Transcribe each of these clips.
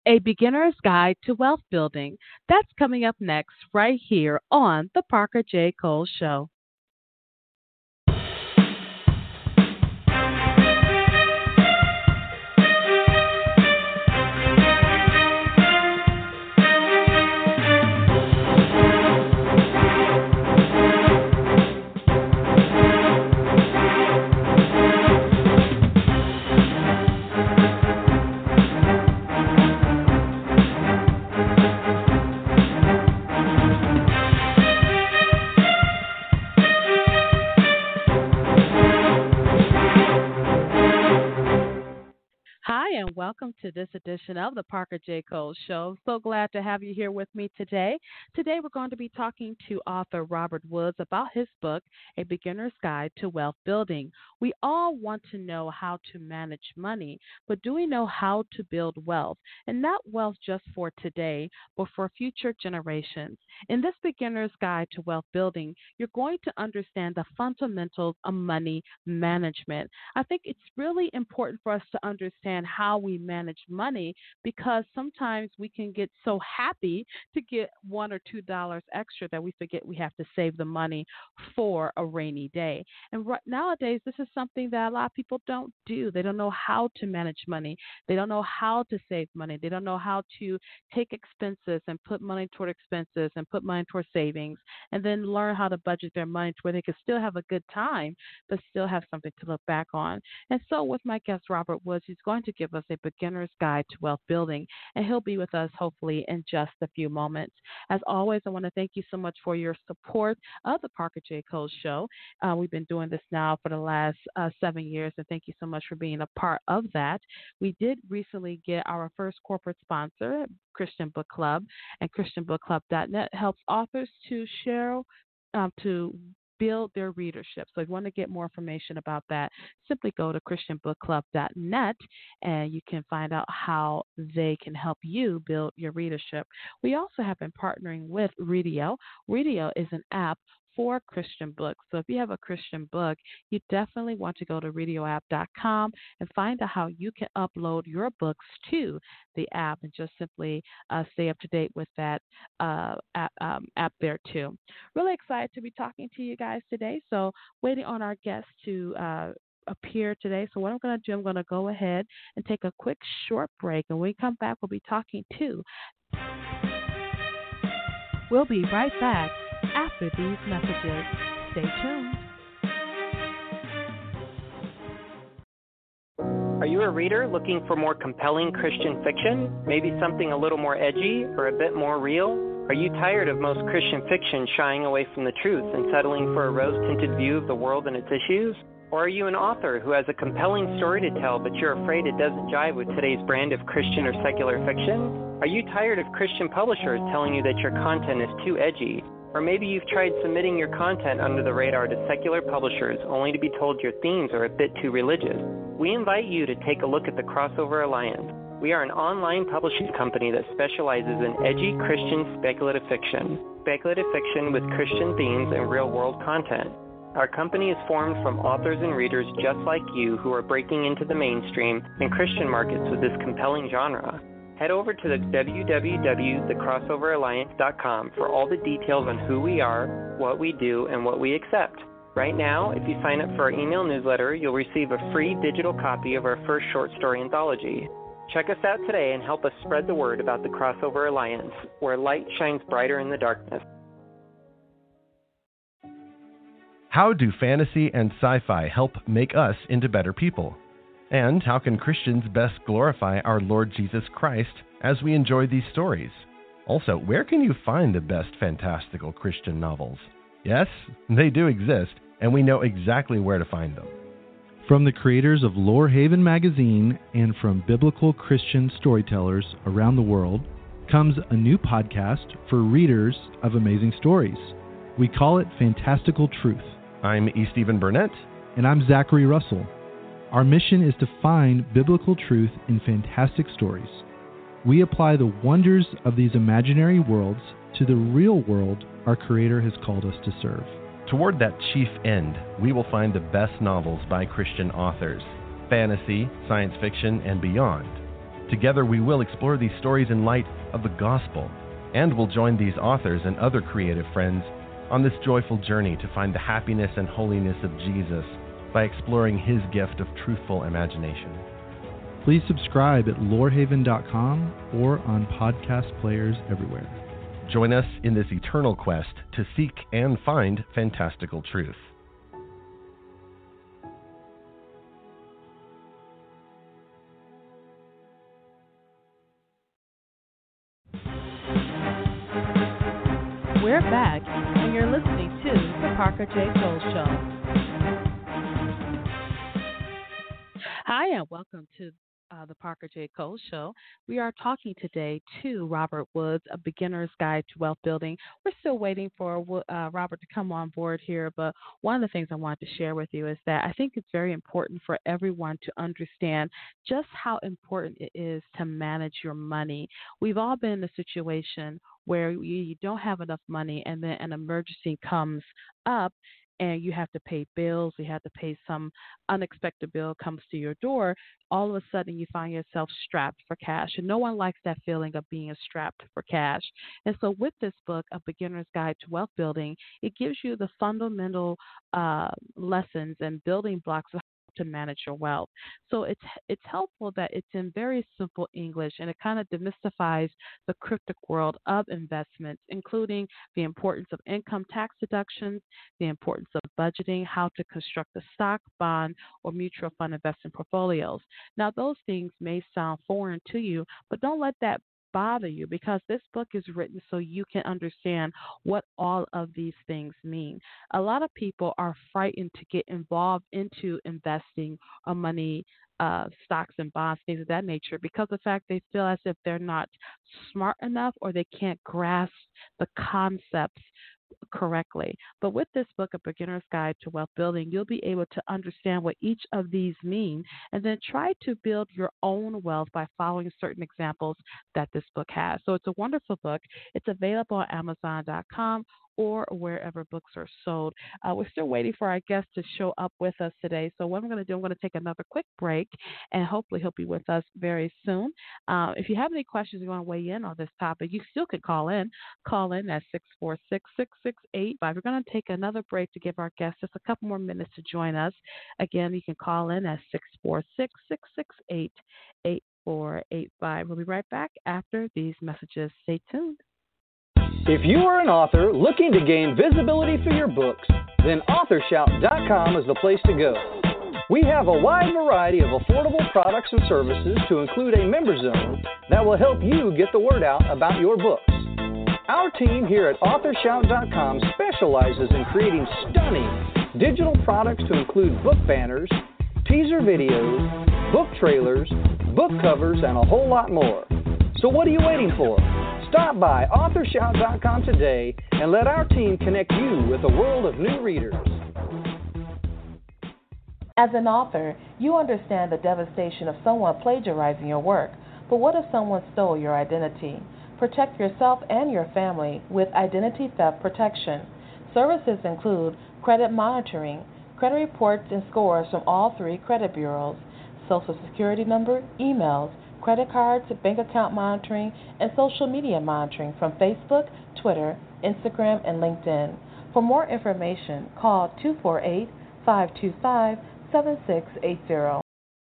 A Beginner's Guide to Wealth Building. That's coming up next, right here on The Parker J. Cole Show. Hi, and welcome to this edition of the Parker J. Cole Show. So glad to have you here with me today. Today, we're going to be talking to author Robert Woods about his book, A Beginner's Guide to Wealth Building. We all want to know how to manage money, but do we know how to build wealth? And not wealth just for today, but for future generations. In this Beginner's Guide to Wealth Building, you're going to understand the fundamentals of money management. I think it's really important for us to understand how we manage money because sometimes we can get so happy to get $1 or $2 extra that we forget we have to save the money for a rainy day. And nowadays, this is something that a lot of people don't do. They don't know how to manage money. They don't know how to save money. They don't know how to take expenses and put money toward expenses and put money toward savings and then learn how to budget their money to where they can still have a good time but still have something to look back on. And so, with my guest, Robert Woods, he's going to give us a beginner's guide to wealth building, and he'll be with us hopefully in just a few moments. As always, I want to thank you so much for your support of the Parker J. Cole Show. We've been doing this now for the last 7 years, and thank you so much for being a part of that. We did recently get our first corporate sponsor, Christian Book Club, and ChristianBookClub.net helps authors to share, to build their readership. So if you want to get more information about that, simply go to ChristianBookClub.net and you can find out how they can help you build your readership. We also have been partnering with Readio. Readio is an app for Christian books. So if you have a Christian book, you definitely want to go to radioapp.com and find out how you can upload your books to the app and just simply stay up to date with that app there too. Really excited to be talking to you guys today. So waiting on our guests to appear today. So what I'm going to do, I'm going to go ahead and take a quick short break. And when we come back, we'll be talking to. We'll be right back after these messages. Stay tuned. Are you a reader looking for more compelling Christian fiction? Maybe something a little more edgy or a bit more real? Are you tired of most Christian fiction shying away from the truth and settling for a rose-tinted view of the world and its issues? Or are you an author who has a compelling story to tell, but you're afraid it doesn't jive with today's brand of Christian or secular fiction? Are you tired of Christian publishers telling you that your content is too edgy? Or maybe you've tried submitting your content under the radar to secular publishers only to be told your themes are a bit too religious. We invite you to take a look at the Crossover Alliance. We are an online publishing company that specializes in edgy Christian speculative fiction with Christian themes and real-world content. Our company is formed from authors and readers just like you who are breaking into the mainstream and Christian markets with this compelling genre. Head over to the www.thecrossoveralliance.com for all the details on who we are, what we do, and what we accept. Right now, if you sign up for our email newsletter, you'll receive a free digital copy of our first short story anthology. Check us out today and help us spread the word about the Crossover Alliance, where light shines brighter in the darkness. How do fantasy and sci-fi help make us into better people? And how can Christians best glorify our Lord Jesus Christ as we enjoy these stories? Also, where can you find the best fantastical Christian novels? Yes, they do exist, and we know exactly where to find them. From the creators of Lore Haven magazine and from biblical Christian storytellers around the world comes a new podcast for readers of amazing stories. We call it Fantastical Truth. I'm E. Stephen Burnett. And I'm Zachary Russell. Our mission is to find biblical truth in fantastic stories. We apply the wonders of these imaginary worlds to the real world our Creator has called us to serve. Toward that chief end, we will find the best novels by Christian authors, fantasy, science fiction, and beyond. Together, we will explore these stories in light of the gospel, and we'll join these authors and other creative friends on this joyful journey to find the happiness and holiness of Jesus by exploring his gift of truthful imagination. Please subscribe at lorehaven.com or on podcast players everywhere. Join us in this eternal quest to seek and find fantastical truth. We're back, and you're listening to The Parker J. Cole Show. Hi, and welcome to The Parker J. Cole Show. We are talking today to Robert Woods, A Beginner's Guide to Wealth Building. We're still waiting for Robert to come on board here, but one of the things I wanted to share with you is that I think it's very important for everyone to understand just how important it is to manage your money. We've all been in a situation where you don't have enough money and then an emergency comes up and you have to pay bills, you have to pay some unexpected bill comes to your door, all of a sudden you find yourself strapped for cash. And no one likes that feeling of being strapped for cash. And so with this book, A Beginner's Guide to Wealth Building, it gives you the fundamental lessons and building blocks of to manage your wealth. So it's helpful that it's in very simple English, and it kind of demystifies the cryptic world of investments, including the importance of income tax deductions, the importance of budgeting, how to construct a stock, bond, or mutual fund investment portfolios. Now, those things may sound foreign to you, but don't let that bother you, because this book is written so you can understand what all of these things mean. A lot of people are frightened to get involved into investing or money, stocks and bonds, things of that nature, because of the fact they feel as if they're not smart enough or they can't grasp the concepts correctly. But with this book, A Beginner's Guide to Wealth Building, you'll be able to understand what each of these mean and then try to build your own wealth by following certain examples that this book has. So it's a wonderful book. It's available on Amazon.com or wherever books are sold. We're still waiting for our guest to show up with us today. So what I'm going to do, I'm going to take another quick break, and hopefully he'll be with us very soon. If you have any questions you want to weigh in on this topic, you still can call in. Call in at 646-6685. We're going to take another break to give our guest just a couple more minutes to join us. Again, you can call in at 646-668-8485. We'll be right back after these messages. Stay tuned. If you are an author looking to gain visibility for your books, then AuthorShout.com is the place to go. We have a wide variety of affordable products and services to include a member zone that will help you get the word out about your books. Our team here at AuthorShout.com specializes in creating stunning digital products to include book banners, teaser videos, book trailers, book covers, and a whole lot more. So what are you waiting for? Stop by AuthorShout.com today and let our team connect you with a world of new readers. As an author, you understand the devastation of someone plagiarizing your work. But what if someone stole your identity? Protect yourself and your family with identity theft protection. Services include credit monitoring, credit reports and scores from all 3 credit bureaus, social security number, emails, credit cards, bank account monitoring, and social media monitoring from Facebook, Twitter, Instagram, and LinkedIn. For more information, call 248-525-7680.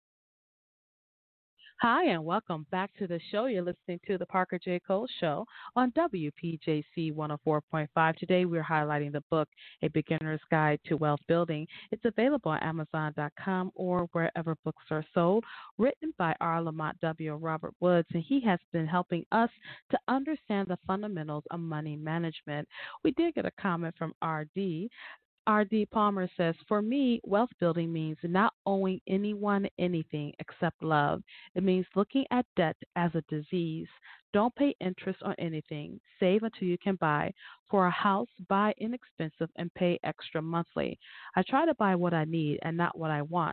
Hi, and welcome back to the show. You're listening to The Parker J. Cole Show on WPJC 104.5. Today, we're highlighting the book, A Beginner's Guide to Wealth Building. It's available on Amazon.com or wherever books are sold, written by R. Lamont W. Robert Woods, and he has been helping us to understand the fundamentals of money management. We did get a comment from R.D. R.D. Palmer says, for me, wealth building means not owing anyone anything except love. It means looking at debt as a disease. Don't pay interest on anything. Save until you can buy. For a house, buy inexpensive and pay extra monthly. I try to buy what I need and not what I want.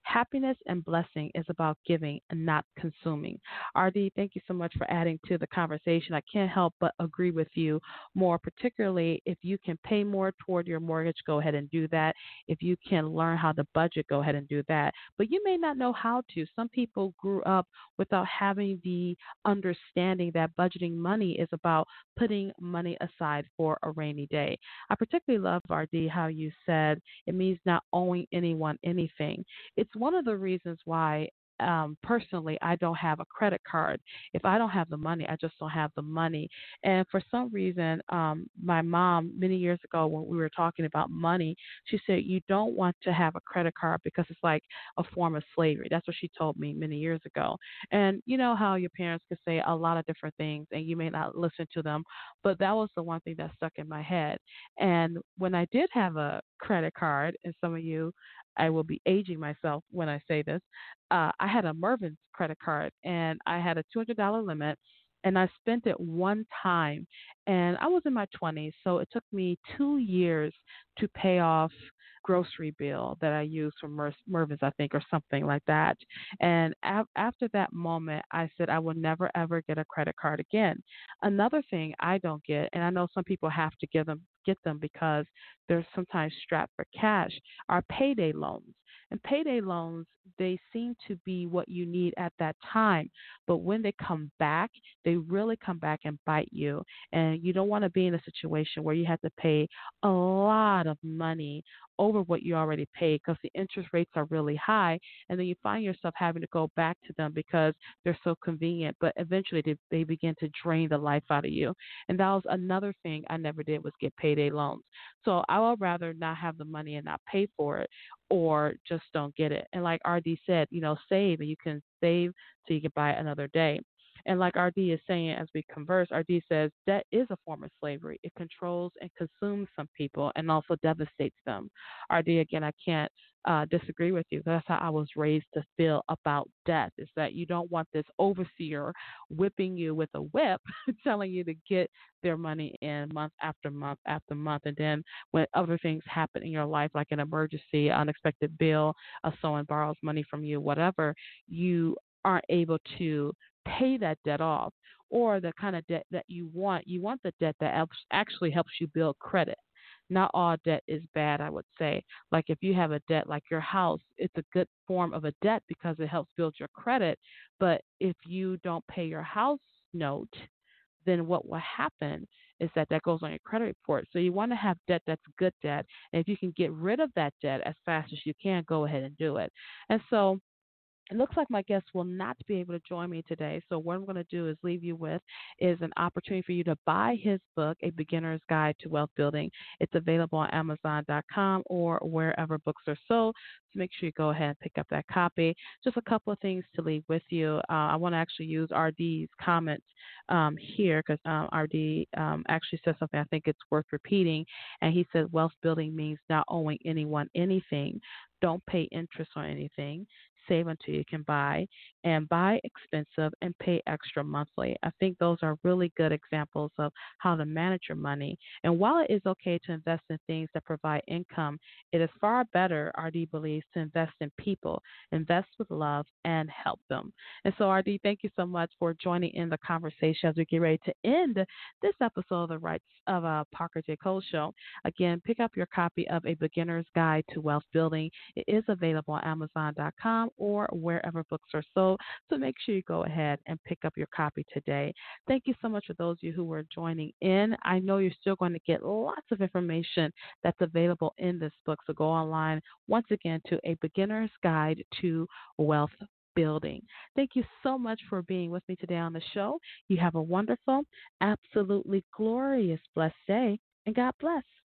Happiness and blessing is about giving and not consuming. RD, thank you so much for adding to the conversation. I can't help but agree with you more, particularly if you can pay more toward your mortgage, go ahead and do that. If you can learn how to budget, go ahead and do that. But you may not know how to. Some people grew up without having the understanding that budgeting money is about putting money aside for a rainy day. I particularly love, RD, how you said it means not owing anyone anything. It's one of the reasons why personally, I don't have a credit card. If I don't have the money, I just don't have the money. And for some reason, my mom, many years ago, when we were talking about money, she said, you don't want to have a credit card because it's like a form of slavery. That's what she told me many years ago. And you know how your parents could say a lot of different things and you may not listen to them, but that was the one thing that stuck in my head. And when I did have a credit card, and some of you, I will be aging myself when I say this. I had a Mervyn's credit card, and I had a $200 limit, and I spent it one time, and I was in my 20s, so it took me 2 years to pay off grocery bill that I used from Mervyn's, I think, or something like that. And after that moment, I said I will never ever get a credit card again. Another thing I don't get, and I know some people have to get them because they're sometimes strapped for cash, are payday loans. And payday loans, they seem to be what you need at that time. But when they come back, they really come back and bite you. And you don't want to be in a situation where you have to pay a lot of money over what you already paid because the interest rates are really high. And then you find yourself having to go back to them because they're so convenient. But eventually they begin to drain the life out of you. And that was another thing I never did was get payday loans. So I would rather not have the money and not pay for it or just don't get it. And like RD said, save, and you can save so you can buy it another day. And like RD is saying as we converse, RD says debt is a form of slavery. It controls and consumes some people and also devastates them. RD, again, I can't disagree with you. That's how I was raised to feel about debt, is that you don't want this overseer whipping you with a whip, telling you to get their money in month after month after month. And then when other things happen in your life, like an emergency, unexpected bill, someone borrows money from you, whatever, you aren't able to pay that debt off, or the kind of debt that you want the debt that actually helps you build credit. Not all debt is bad, I would say. Like if you have a debt like your house, it's a good form of a debt because it helps build your credit. But if you don't pay your house note, then what will happen is that goes on your credit report. So you want to have debt that's good debt. And if you can get rid of that debt as fast as you can, go ahead and do it. And so it looks like my guest will not be able to join me today. So what I'm going to do is leave you with is an opportunity for you to buy his book, A Beginner's Guide to Wealth Building. It's available on Amazon.com or wherever books are sold. So make sure you go ahead and pick up that copy. Just a couple of things to leave with you. I want to actually use RD's comments here because RD actually said something I think it's worth repeating. And he said wealth building means not owing anyone anything. Don't pay interest on anything. Save until you can buy, and buy expensive and pay extra monthly. I think those are really good examples of how to manage your money. And while it is okay to invest in things that provide income, it is far better, RD believes, to invest in people, invest with love, and help them. And so, RD, thank you so much for joining in the conversation as we get ready to end this episode of the Rights of Parker J. Cole Show. Again, pick up your copy of A Beginner's Guide to Wealth Building. It is available on Amazon.com or wherever books are sold. So make sure you go ahead and pick up your copy today. Thank you so much for those of you who are joining in. I know you're still going to get lots of information that's available in this book. So go online once again to A Beginner's Guide to Wealth Building. Thank you so much for being with me today on the show. You have a wonderful, absolutely glorious, blessed day, and God bless.